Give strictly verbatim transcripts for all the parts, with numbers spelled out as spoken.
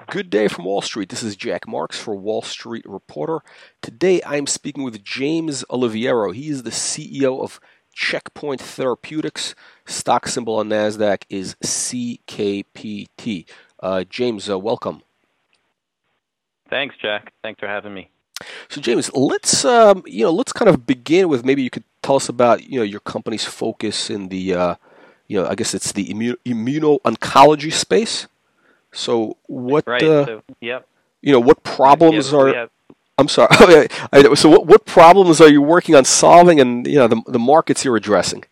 Good day from Wall Street. This is Jack Marks for Wall Street Reporter. Today I'm speaking with James Oliviero. He is the C E O of Checkpoint Therapeutics. Stock symbol on NASDAQ is C K P T. Uh, James, uh, welcome. Thanks, Jack. Thanks for having me. So, James, let's um, you know let's kind of begin with maybe you could tell us about you know your company's focus in the uh, you know I guess it's the immu- immuno-oncology space. So what? Right. Uh, so, yep. You know what problems yeah, are? have, I'm sorry. I, so what, what problems are you working on solving, and you know the the markets you're addressing?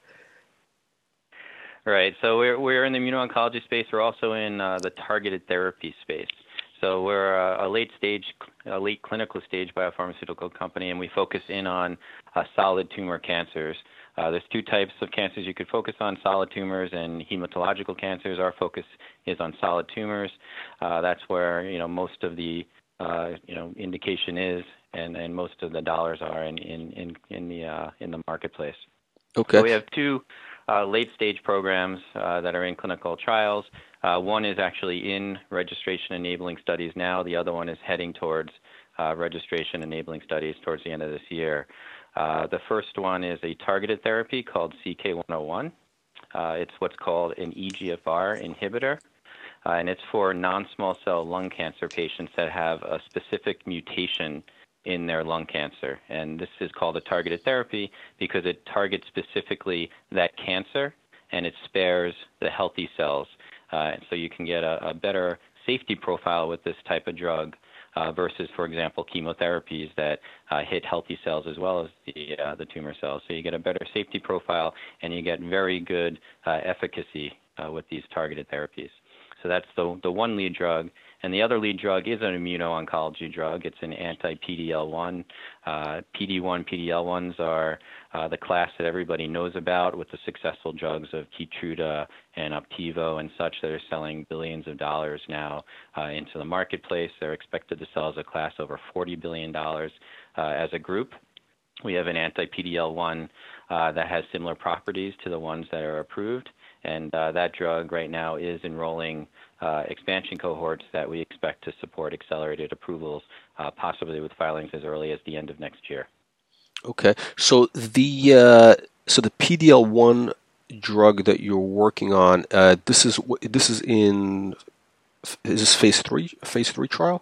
Right. So we're we're in the immuno-oncology space. We're also in uh, the targeted therapy space. So we're a, a late stage, a late clinical stage biopharmaceutical company, and we focus in on uh, solid tumor cancers. Uh, there's two types of cancers you could focus on: solid tumors and hematological cancers. Our focus is on solid tumors. Uh, that's where you know most of the uh, you know indication is, and, and most of the dollars are in in in, in the uh, in the marketplace. Okay. So we have two uh, late-stage programs uh, that are in clinical trials. Uh, one is actually in registration-enabling studies now. The other one is heading towards uh, registration-enabling studies towards the end of this year. Uh, the first one is a targeted therapy called C K one oh one. Uh, it's what's called an E G F R inhibitor, uh, and it's for non-small cell lung cancer patients that have a specific mutation in their lung cancer. And this is called a targeted therapy because it targets specifically that cancer and it spares the healthy cells. Uh, so you can get a, a better safety profile with this type of drug uh, versus, for example, chemotherapies that uh, hit healthy cells as well as the, uh, the tumor cells. So you get a better safety profile and you get very good uh, efficacy uh, with these targeted therapies. So that's the, the one lead drug. And the other lead drug is an immuno-oncology drug. It's an anti-P D L one. Uh, P D one, P D L ones are uh, the class that everybody knows about with the successful drugs of Keytruda and Opdivo and such that are selling billions of dollars now uh, into the marketplace. They're expected to sell as a class over forty billion dollars uh, as a group. We have an anti-P D L one uh, that has similar properties to the ones that are approved. And uh, that drug right now is enrolling uh, expansion cohorts that we expect to support accelerated approvals, uh, possibly with filings as early as the end of next year. Okay. So the uh, so the P D L one drug that you're working on, uh, this is this is in is this phase three phase three trial?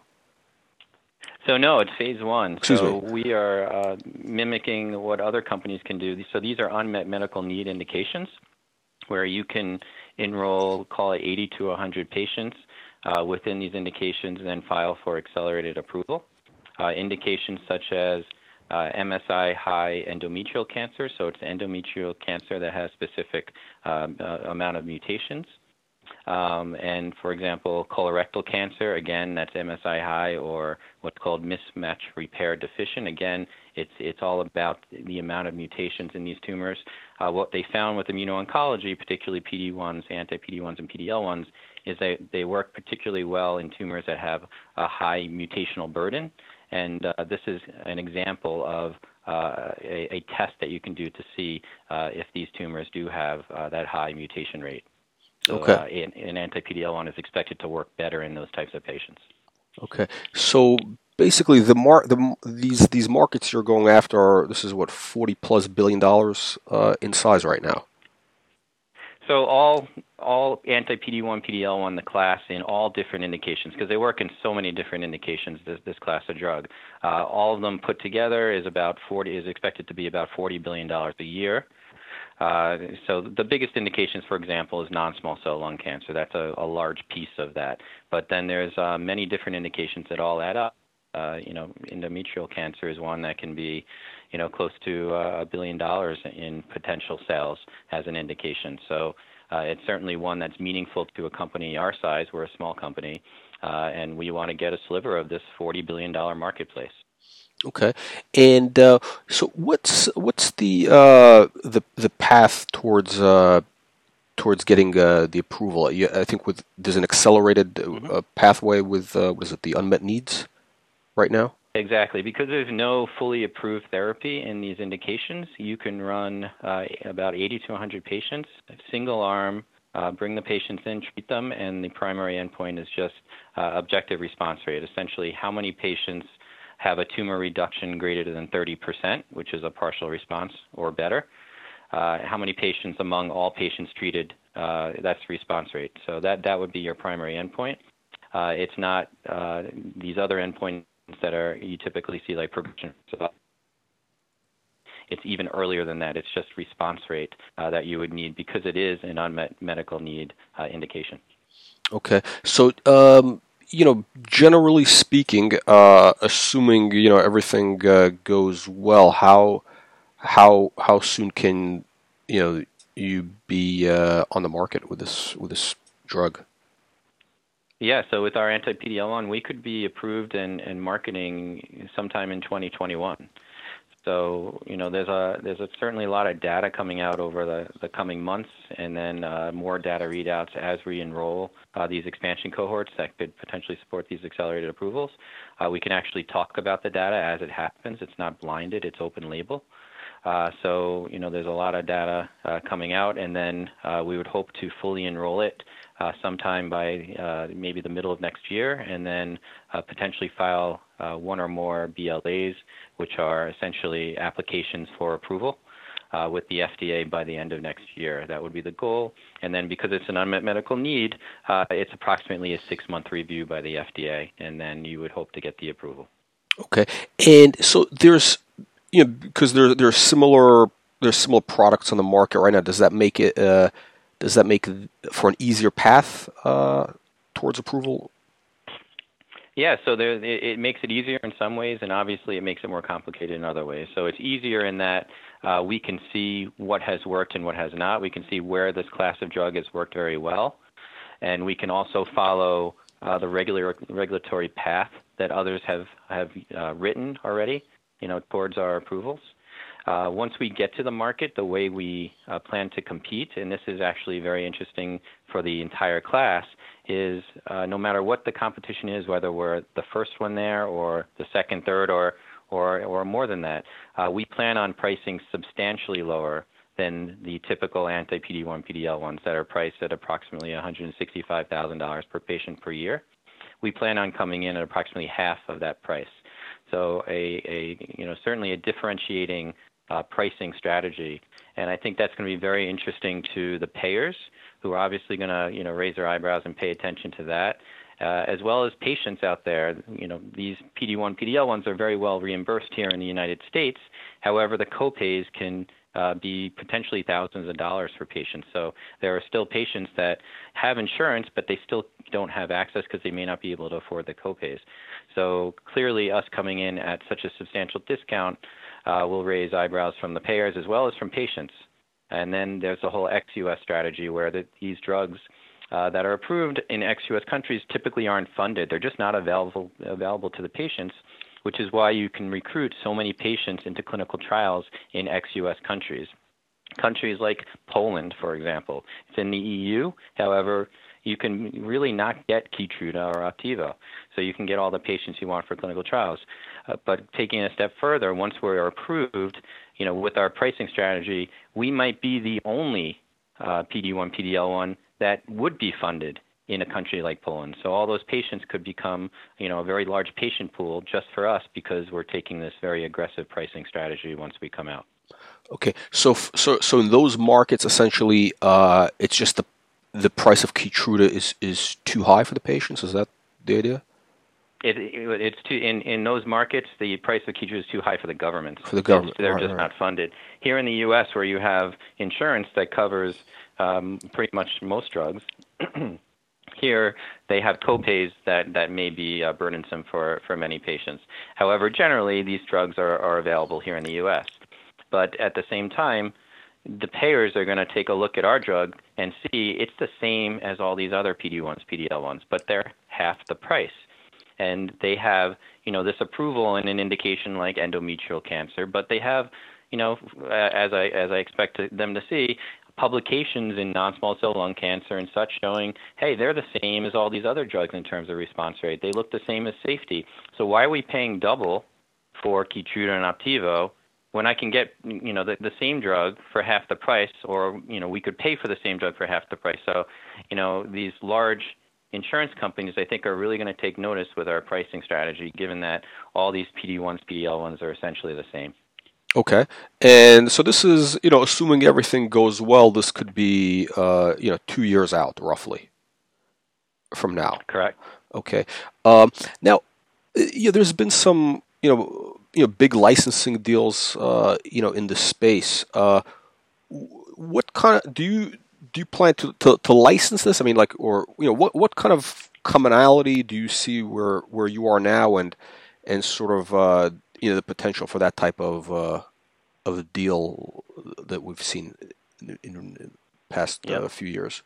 So no, it's phase one. Excuse so me. we are uh, mimicking what other companies can do. So these are unmet medical need indications, where you can enroll, call it eighty to one hundred patients uh, within these indications and then file for accelerated approval. Uh, indications such as uh, M S I-high endometrial cancer, so it's endometrial cancer that has specific um, uh, amount of mutations. Um, and for example, colorectal cancer, again, that's M S I-high or what's called mismatch repair deficient. Again, it's it's all about the amount of mutations in these tumors. Uh, what they found with immuno-oncology, particularly P D ones, anti-P D ones, and P D L ones, is that they work particularly well in tumors that have a high mutational burden. And uh, this is an example of uh, a, a test that you can do to see uh, if these tumors do have uh, that high mutation rate. So Okay. uh, an, an anti-P D L one is expected to work better in those types of patients. Okay. So basically, the mar the these these markets you're going after are, this is what, forty plus billion dollars uh, in size right now. So all all anti-P D one, P D L one, the class in all different indications, because they work in so many different indications. This this class of drug, uh, all of them put together is about forty is expected to be about forty billion dollars a year. Uh, so the biggest indications, for example, is non-small cell lung cancer. That's a, a large piece of that. But then there's uh, many different indications that all add up. Uh, you know, endometrial cancer is one that can be, you know, close to uh, a billion dollars in potential sales as an indication. So uh, it's certainly one that's meaningful to a company our size. We're a small company, uh, and we want to get a sliver of this forty billion dollars marketplace. Okay, and uh, so what's what's the uh, the the path towards uh, towards getting uh, the approval? You, I think with there's an accelerated Mm-hmm. uh, pathway with uh, what is it, the unmet needs right now? Exactly. Because there's no fully approved therapy in these indications, you can run uh, about eighty to one hundred patients, single arm, uh, bring the patients in, treat them, and the primary endpoint is just uh, objective response rate, essentially how many patients have a tumor reduction greater than thirty percent, which is a partial response or better. Uh, how many patients among all patients treated, uh, that's response rate. So that, that would be your primary endpoint. Uh, it's not uh, these other endpoints that are you typically see like progression. So it's even earlier than that. It's just response rate uh, that you would need because it is an unmet medical need uh, indication. Okay. So, um, you know, generally speaking, uh, assuming, you know, everything uh, goes well, how how how soon can, you know, you be uh, on the market with this with this drug? Yeah, so with our anti-P D L one, we could be approved and, and marketing sometime in twenty twenty-one. So, you know, there's a there's a, certainly a lot of data coming out over the, the coming months, and then uh, more data readouts as we enroll uh, these expansion cohorts that could potentially support these accelerated approvals. Uh, we can actually talk about the data as it happens. It's not blinded, it's open label. Uh, so, you know, there's a lot of data uh, coming out, and then uh, we would hope to fully enroll it uh, sometime by uh, maybe the middle of next year, and then uh, potentially file uh, one or more B L As, which are essentially applications for approval uh, with the F D A by the end of next year. That would be the goal. And then because it's an unmet medical need, uh, it's approximately a six-month review by the F D A, and then you would hope to get the approval. Okay. And so there's, you know, because there there's similar there's similar products on the market right now. Does that make it uh, does that make it for an easier path uh, towards approval? Yeah, so there, it, it makes it easier in some ways, and obviously it makes it more complicated in other ways. So it's easier in that uh, we can see what has worked and what has not. We can see where this class of drug has worked very well, and we can also follow uh, the regular regulatory path that others have have uh, written already, you know, towards our approvals. Uh, once we get to the market, the way we uh, plan to compete, and this is actually very interesting for the entire class, is uh, no matter what the competition is, whether we're the first one there or the second, third, or or, or more than that, uh, we plan on pricing substantially lower than the typical anti-P D one, P D L ones that are priced at approximately one hundred sixty-five thousand dollars per patient per year. We plan on coming in at approximately half of that price. So a, a you know certainly a differentiating uh, pricing strategy, and I think that's going to be very interesting to the payers, who are obviously going to you know raise their eyebrows and pay attention to that, uh, as well as patients out there. You know these P D one, P D L ones are very well reimbursed here in the United States. However, the copays can Uh, be potentially thousands of dollars for patients. So there are still patients that have insurance, but they still don't have access because they may not be able to afford the copays. So clearly us coming in at such a substantial discount uh, will raise eyebrows from the payers as well as from patients. And then there's the whole ex-U S strategy where the, these drugs uh, that are approved in ex-U S countries typically aren't funded. They're just not available, available to the patients, which is why you can recruit so many patients into clinical trials in ex-U S countries. Countries like Poland, for example. It's in the E U. However, you can really not get Keytruda or Opdivo, so you can get all the patients you want for clinical trials. Uh, but taking it a step further, once we're approved, you know, with our pricing strategy, we might be the only uh, P D one, P D L one that would be funded in a country like Poland. So all those patients could become, you know, a very large patient pool just for us because we're taking this very aggressive pricing strategy once we come out. Okay, so so so in those markets, essentially, uh, it's just the the price of Keytruda is is too high for the patients. Is that the idea? It, it, it's too, in in those markets, the price of Keytruda is too high for the government. For the government, it's, they're right, just right. not funded. Here in the U S, where you have insurance that covers um, pretty much most drugs. Here, they have copays that, that may be uh, burdensome for, for many patients. However, generally, these drugs are, are available here in the U S. But at the same time, the payers are going to take a look at our drug and see it's the same as all these other P D ones, P D L ones, but they're half the price. And they have, you know, this approval in an indication like endometrial cancer, but they have, you know, as I as I expect them to see, publications in non-small cell lung cancer and such showing, hey, they're the same as all these other drugs in terms of response rate. They look the same as safety. So why are we paying double for Keytruda and Opdivo when I can get, you know, the, the same drug for half the price, or, you know, we could pay for the same drug for half the price. So, you know, these large insurance companies, I think, are really going to take notice with our pricing strategy, given that all these P D ones, P D L ones are essentially the same. Okay. And so this is, you know, assuming everything goes well, this could be, uh, you know, two years out, roughly, from now. Correct. Okay. Um, now, yeah, there's been some, you know, you know, big licensing deals, uh, you know, in this space. Uh, what kind of do you do you plan to, to, to license this? I mean, like, or you know, what what kind of commonality do you see where where you are now, and and sort of uh, you know the potential for that type of uh, of a deal that we've seen in, in the past Yep. uh, few years?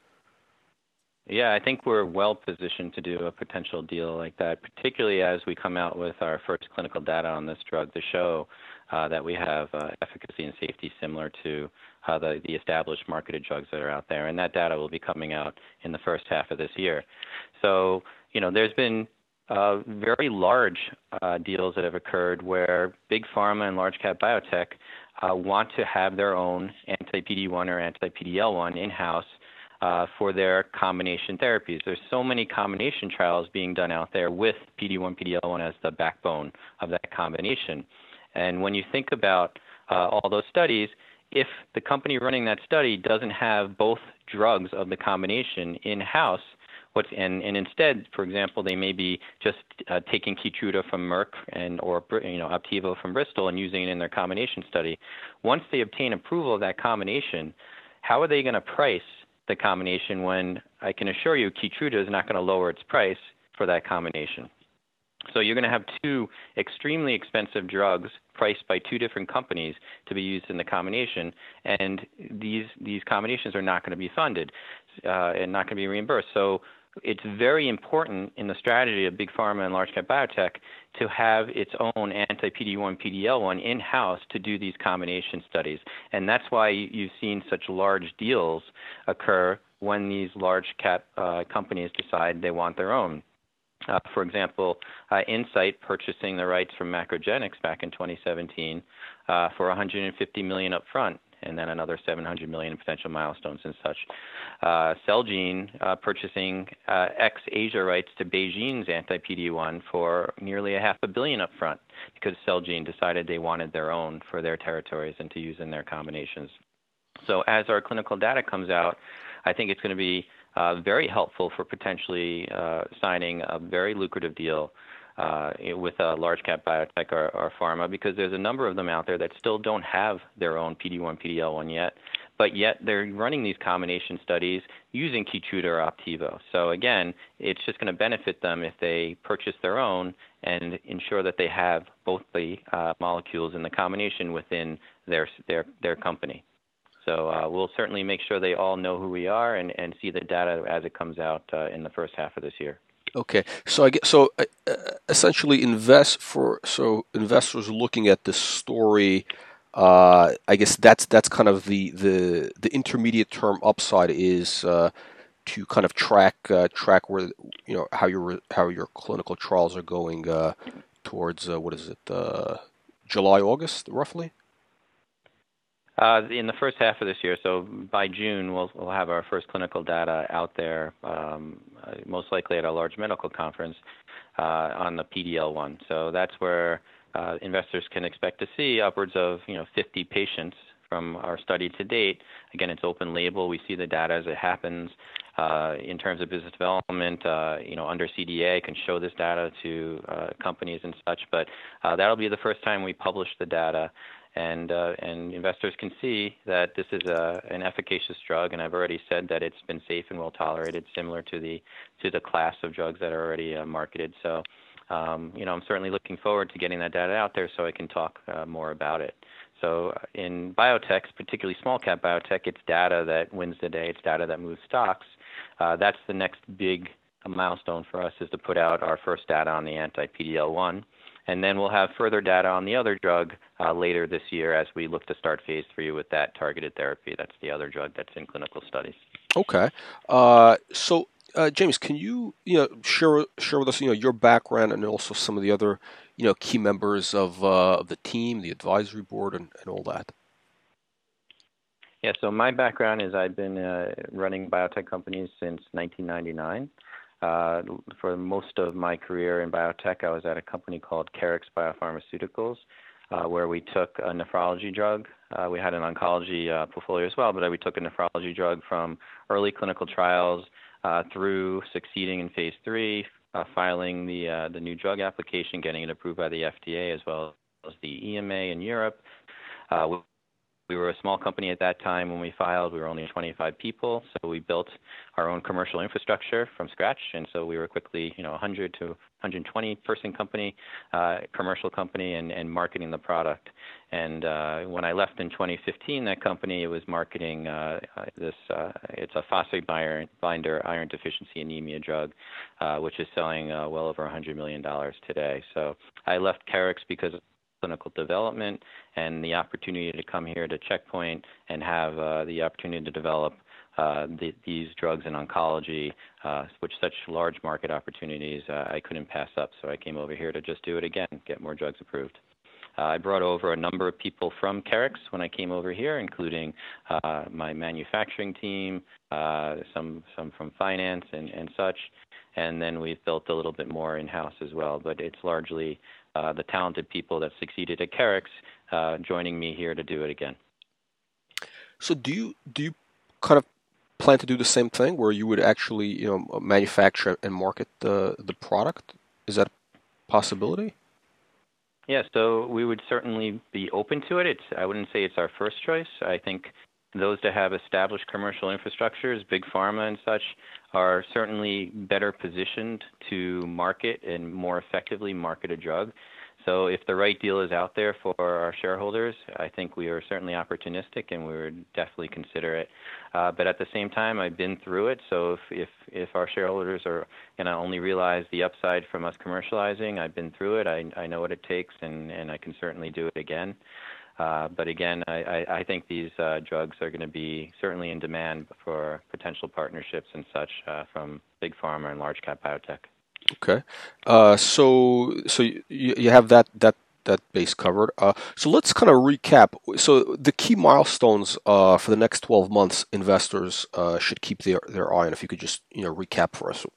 Yeah, I think we're well positioned to do a potential deal like that, particularly as we come out with our first clinical data on this drug to show uh, that we have uh, efficacy and safety similar to uh, the, the established marketed drugs that are out there. And that data will be coming out in the first half of this year. So, you know, there's been uh, very large uh, deals that have occurred where big pharma and large cap biotech uh, want to have their own anti-P D one or anti-P D L one in-house Uh, for their combination therapies. There's so many combination trials being done out there with P D one, P D L one as the backbone of that combination. And when you think about uh, all those studies, if the company running that study doesn't have both drugs of the combination in-house, what's and, and instead, for example, they may be just uh, taking Keytruda from Merck and or you know Opdivo from Bristol and using it in their combination study. Once they obtain approval of that combination, how are they going to price the combination when I can assure you Keytruda is not going to lower its price for that combination? So you're going to have two extremely expensive drugs priced by two different companies to be used in the combination, and these these combinations are not going to be funded uh, and not going to be reimbursed. So it's very important in the strategy of big pharma and large cap biotech to have its own anti-P D one, P D L one in-house to do these combination studies. And that's why you've seen such large deals occur when these large cap uh, companies decide they want their own. Uh, for example, uh, Incyte purchasing the rights from Macrogenics back in twenty seventeen uh, for one hundred fifty million dollars upfront, and then another seven hundred million dollars in potential milestones and such. Uh, Celgene uh, purchasing uh, ex-Asia rights to BeiGene's anti-P D one for nearly a half a billion upfront because Celgene decided they wanted their own for their territories and to use in their combinations. So as our clinical data comes out, I think it's going to be uh, very helpful for potentially uh, signing a very lucrative deal Uh, with a large cap biotech or, or pharma, because there's a number of them out there that still don't have their own P D one, P D L one yet, but yet they're running these combination studies using Keytruda or Opdivo. So again, it's just going to benefit them if they purchase their own and ensure that they have both the uh, molecules in the combination within their their their company. So uh, we'll certainly make sure they all know who we are and, and see the data as it comes out uh, in the first half of this year. Okay, so I get so uh, essentially invest for so investors looking at this story. Uh, I guess that's that's kind of the the, the intermediate term upside is uh, to kind of track uh, track where you know how your how your clinical trials are going uh, towards uh, what is it uh, July, August roughly. Uh, in the first half of this year, so by June, we'll, we'll have our first clinical data out there, um, uh, most likely at a large medical conference uh, on the P D L one. So that's where uh, investors can expect to see upwards of you know fifty patients from our study to date. Again, it's open label. We see the data as it happens. Uh, in terms of business development, uh, you know, under C D A, I can show this data to uh, companies and such. But uh, that'll be the first time we publish the data. And uh, and investors can see that this is a, an efficacious drug, and I've already said that it's been safe and well tolerated, similar to the to the class of drugs that are already uh, marketed. So, um, you know, I'm certainly looking forward to getting that data out there so I can talk uh, more about it. So, in biotechs, particularly small cap biotech, it's data that wins the day. It's data that moves stocks. Uh, that's the next big milestone for us, is to put out our first data on the anti-P D L one. And then we'll have further data on the other drug uh, later this year as we look to start phase three with that targeted therapy. That's the other drug that's in clinical studies. Okay. Uh, so uh, James, can you you know share share with us you know your background and also some of the other you know key members of uh, of the team, the advisory board, and, and all that? Yeah, so my background is I've been uh, running biotech companies since nineteen ninety-nine. Uh, for most of my career in biotech, I was at a company called Carix Biopharmaceuticals, uh, where we took a nephrology drug. Uh, we had an oncology uh, portfolio as well, but we took a nephrology drug from early clinical trials uh, through succeeding in phase three, uh, filing the uh, the new drug application, getting it approved by the F D A as well as the E M A in Europe. Uh, We were a small company at that time when we filed. We were only twenty-five people, so we built our own commercial infrastructure from scratch. And so we were quickly, you know, one hundred to one hundred twenty person company, uh, commercial company, and, and marketing the product. And uh, when I left in twenty fifteen, that company, it was marketing uh, this. Uh, it's a phosphate binder iron deficiency anemia drug, uh, which is selling uh, well over one hundred million dollars today. So I left Carix because of clinical development and the opportunity to come here to Checkpoint and have uh, the opportunity to develop uh, the, these drugs in oncology, uh, which such large market opportunities uh, I couldn't pass up. So I came over here to just do it again, get more drugs approved. Uh, I brought over a number of people from Carix when I came over here, including uh, my manufacturing team, uh, some some from finance and, and such, and then we've built a little bit more in-house as well. But it's largely uh, the talented people that succeeded at Carix uh, joining me here to do it again. So do you do you kind of plan to do the same thing, where you would actually you know manufacture and market the the product? Is that a possibility? Yeah, so we would certainly be open to it. It's I wouldn't say it's our first choice. I think those that have established commercial infrastructures, big pharma and such, are certainly better positioned to market and more effectively market a drug. So if the right deal is out there for our shareholders, I think we are certainly opportunistic and we would definitely consider it. Uh, but at the same time, I've been through it. So if, if, if our shareholders are going to only realize the upside from us commercializing, I've been through it. I, I know what it takes, and, and I can certainly do it again. Uh, but again, I, I, I think these uh, drugs are going to be certainly in demand for potential partnerships and such uh, from big pharma and large cap biotech. Okay, uh, so so you, you have that that that base covered. Uh, so let's kind of recap. So the key milestones uh, for the next twelve months, investors uh, should keep their their eye on. If you could just you know recap for us.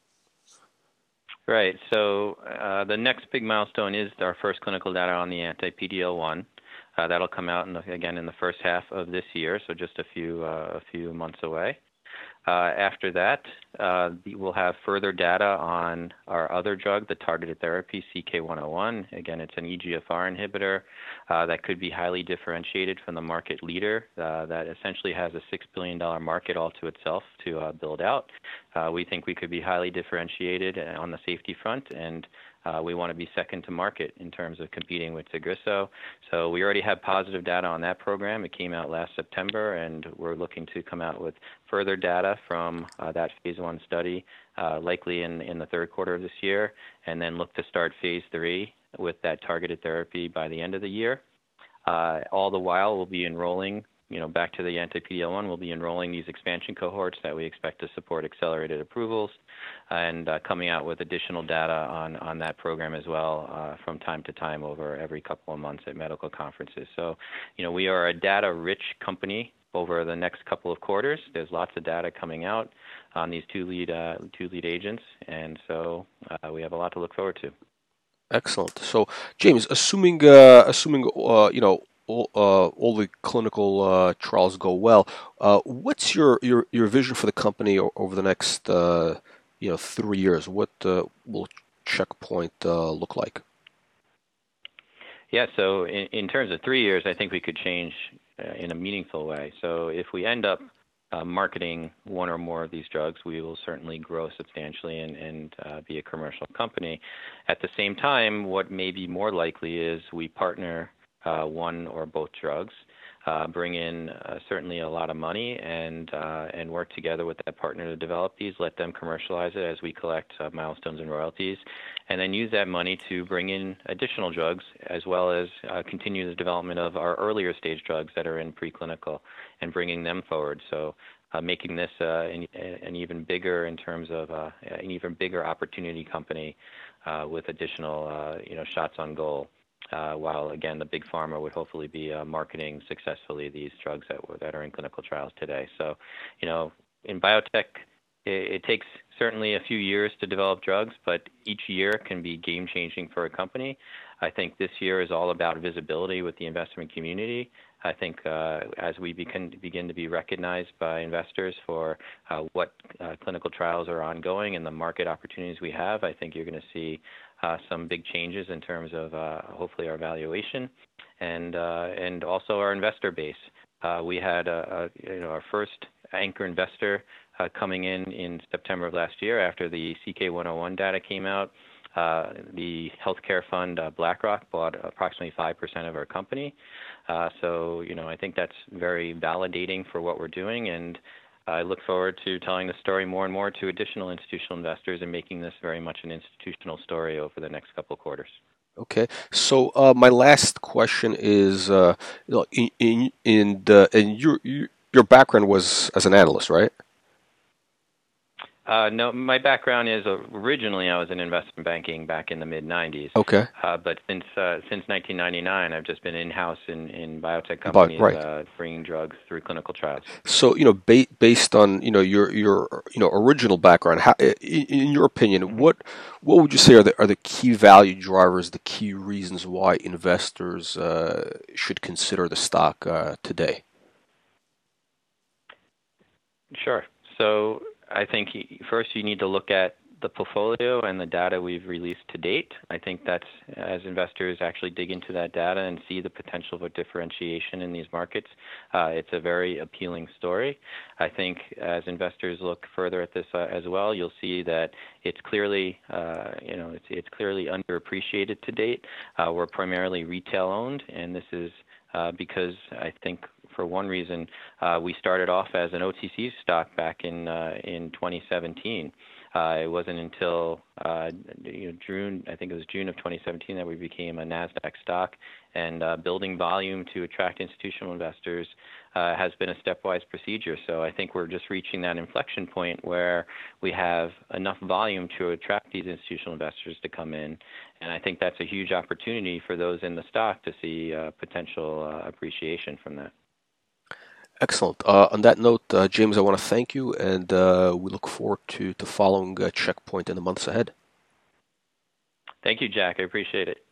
Right. So uh, the next big milestone is our first clinical data on the anti-P D L one. Uh, that'll come out in the, again in the first half of this year, so just a few uh, a few months away. Uh, after that, uh, we'll have further data on our other drug, the targeted therapy, C K one oh one. Again, it's an E G F R inhibitor uh, that could be highly differentiated from the market leader uh, that essentially has a six billion dollars market all to itself to uh, build out. Uh, we think we could be highly differentiated on the safety front, and Uh, we want to be second to market in terms of competing with Tagrisso. So we already have positive data on that program. It came out last September, and we're looking to come out with further data from uh, that phase one study, uh, likely in, in the third quarter of this year, and then look to start phase three with that targeted therapy by the end of the year. Uh, all the while, we'll be enrolling you know, back to the anti-P D L one, we'll be enrolling these expansion cohorts that we expect to support accelerated approvals, and uh, coming out with additional data on, on that program as well uh, from time to time over every couple of months at medical conferences. So, you know, we are a data-rich company over the next couple of quarters. There's lots of data coming out on these two lead uh, two lead agents, and so uh, we have a lot to look forward to. Excellent. So, James, assuming uh, assuming uh, you know. All, uh, all the clinical uh, trials go well. Uh, what's your, your, your vision for the company over the next uh, you know three years? What uh, will Checkpoint uh, look like? Yeah, so in, in terms of three years, I think we could change uh, in a meaningful way. So if we end up uh, marketing one or more of these drugs, we will certainly grow substantially and, and uh, be a commercial company. At the same time, what may be more likely is we partner Uh, one or both drugs, uh, bring in uh, certainly a lot of money, and uh, and work together with that partner to develop these, let them commercialize it as we collect uh, milestones and royalties, and then use that money to bring in additional drugs, as well as uh, continue the development of our earlier stage drugs that are in preclinical and bringing them forward. So uh, making this uh, an, an even bigger in terms of uh, an even bigger opportunity company uh, with additional uh, you know shots on goal. Uh, while again, the big pharma would hopefully be uh, marketing successfully these drugs that that are in clinical trials today. So, you know, in biotech, it, it takes certainly a few years to develop drugs, but each year can be game-changing for a company. I think this year is all about visibility with the investment community. I think uh, as we begin, begin to be recognized by investors for uh, what uh, clinical trials are ongoing and the market opportunities we have, I think you're going to see uh, some big changes in terms of uh, hopefully our valuation and uh, and also our investor base. Uh, we had a, a, you know our first anchor investor uh, coming in in September of last year after the C K one oh one data came out. Uh, the healthcare fund uh, BlackRock bought approximately five percent of our company. Uh, so, you know, I think that's very validating for what we're doing, and I look forward to telling the story more and more to additional institutional investors and making this very much an institutional story over the next couple of quarters. Okay, so uh, my last question is, uh, in in in, the, in your your background was as an analyst, right? Uh, no, my background is uh, originally I was in investment banking back in the mid nineties. Okay. Uh, but since uh, since nineteen ninety-nine, I've just been in-house in, in biotech companies, but, right. uh, bringing drugs through clinical trials. So, you know, ba- based on you know your your you know original background, how, in, in your opinion, mm-hmm. what what would you say are the are the key value drivers, the key reasons why investors uh, should consider the stock uh, today? Sure. So, I think first you need to look at the portfolio and the data we've released to date. I think that's as investors actually dig into that data and see the potential for differentiation in these markets, uh, it's a very appealing story. I think as investors look further at this uh, as well, you'll see that it's clearly, uh, you know, it's, it's clearly underappreciated to date. Uh, we're primarily retail owned, and this is uh, because I think for one reason, uh, we started off as an O T C stock back in uh, in twenty seventeen. Uh, it wasn't until uh, you know, June, I think it was June of twenty seventeen, that we became a NASDAQ stock. And uh, building volume to attract institutional investors uh, has been a stepwise procedure. So I think we're just reaching that inflection point where we have enough volume to attract these institutional investors to come in. And I think that's a huge opportunity for those in the stock to see uh, potential uh, appreciation from that. Excellent. Uh, on that note, uh, James, I want to thank you, and uh, we look forward to, to following uh, Checkpoint in the months ahead. Thank you, Jack. I appreciate it.